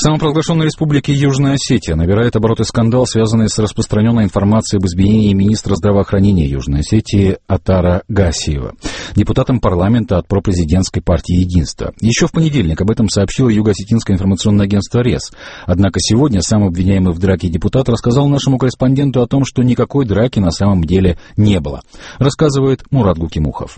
В самопровозглашенной республике Южная Осетия набирает обороты скандал, связанный с распространенной информацией об избиении министра здравоохранения Южной Осетии Атара Гасиева, депутатом парламента от пропрезидентской партии «Единство». Еще в понедельник об этом сообщило Юго-Осетинское информационное агентство РЕС. Однако сегодня сам обвиняемый в драке депутат рассказал нашему корреспонденту о том, что никакой драки на самом деле не было. Рассказывает Мурат Гукимухов.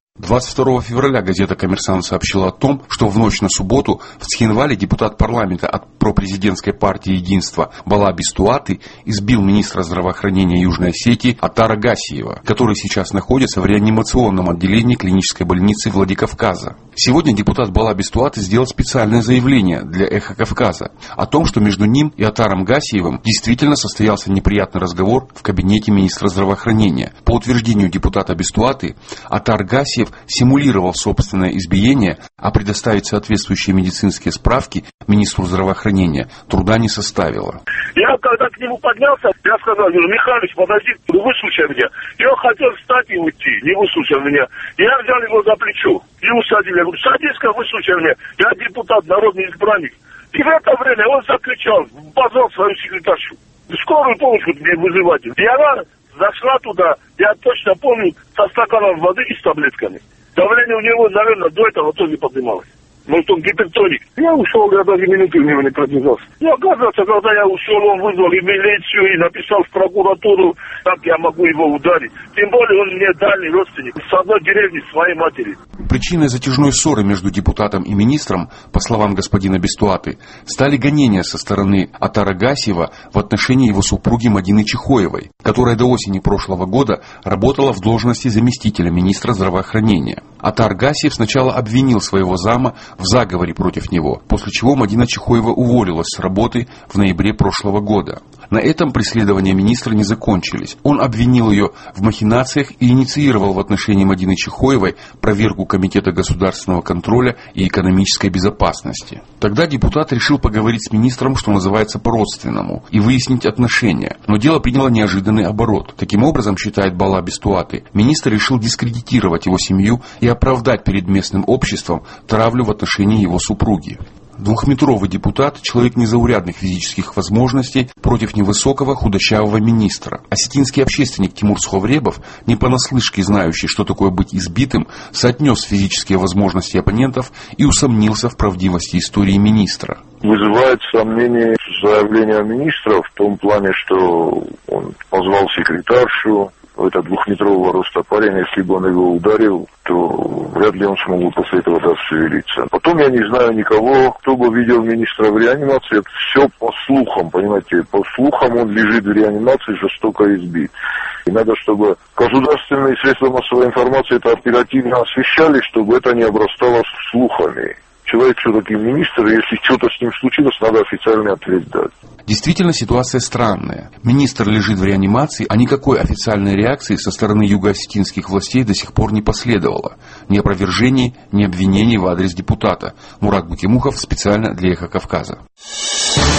22 февраля газета «Коммерсант» сообщила о том, что в ночь на субботу в Цхинвале депутат парламента от пропрезидентской партии «Единство» Бала Бестуаты избил министра здравоохранения Южной Осетии Атара Гасиева, который сейчас находится в реанимационном отделении клинической больницы Владикавказа. Сегодня депутат Бала Бестуаты сделал специальное заявление для «Эхо Кавказа» о том, что между ним и Атаром Гасиевым действительно состоялся неприятный разговор в кабинете министра здравоохранения. По утверждению депутата Бестуаты, Атар Гасиев симулировал собственное избиение, а предоставить соответствующие медицинские справки министру здравоохранения труда не составило. Я когда к нему поднялся, я сказал: Михайлович, подожди, выслушай меня. И он хотел встать и уйти, не выслушал меня. Я взял его за плечо и усадил. Я говорю: садись-ка, выслушай меня. Я депутат, народный избранник. И в это время он закричал, позвал свою секретаршу: скорую помощь мне вызывать. И она зашла туда, я точно помню, со стаканом воды и с таблетками. Давление у него, наверное, до этого тоже поднималось. Может, он гипертоник. Я ушел, я даже минуты у него не продержался. И оказывается, когда я ушел, он вызвал и милицию, и написал в прокуратуру, как я могу его ударить. Тем более он мне дальний родственник, с одной деревни, своей матери. Причиной затяжной ссоры между депутатом и министром, по словам господина Бестуаты, стали гонения со стороны Атара Гасиева в отношении его супруги Мадины Чихоевой, которая до осени прошлого года работала в должности заместителя министра здравоохранения. Атар Гасиев сначала обвинил своего зама в заговоре против него, после чего Мадина Чихоева уволилась с работы в ноябре прошлого года. На этом преследования министра не закончились. Он обвинил ее в махинациях и инициировал в отношении Мадины Чихоевой проверку Комитета государственного контроля и экономической безопасности. Тогда депутат решил поговорить с министром, что называется, по-родственному, и выяснить отношения. Но дело приняло неожиданный оборот. Таким образом, считает Бала Бестуаты, министр решил дискредитировать его семью и оправдать перед местным обществом травлю в отношении его супруги. Двухметровый депутат, человек незаурядных физических возможностей, против невысокого худощавого министра. Осетинский общественник Тимур Сховребов, не понаслышке знающий, что такое быть избитым, соотнес физические возможности оппонентов и усомнился в правдивости истории министра. Вызывает сомнение заявление министра в том плане, что он позвал секретаршу. Это двухметрового роста парень, если бы он его ударил, то вряд ли он смог бы после этого шевелиться. Потом я не знаю никого, кто бы видел министра в реанимации. Это все по слухам, понимаете. По слухам он лежит в реанимации, жестоко избит. И надо, чтобы государственные средства массовой информации это оперативно освещали, чтобы это не обрастало слухами. Человек все-таки министр, если что-то с ним случилось, надо официальный ответ дать. Действительно, ситуация странная. Министр лежит в реанимации, а никакой официальной реакции со стороны юго-осетинских властей до сих пор не последовало. Ни опровержений, ни обвинений в адрес депутата. Мурат Гукимухов специально для «Эхо Кавказа».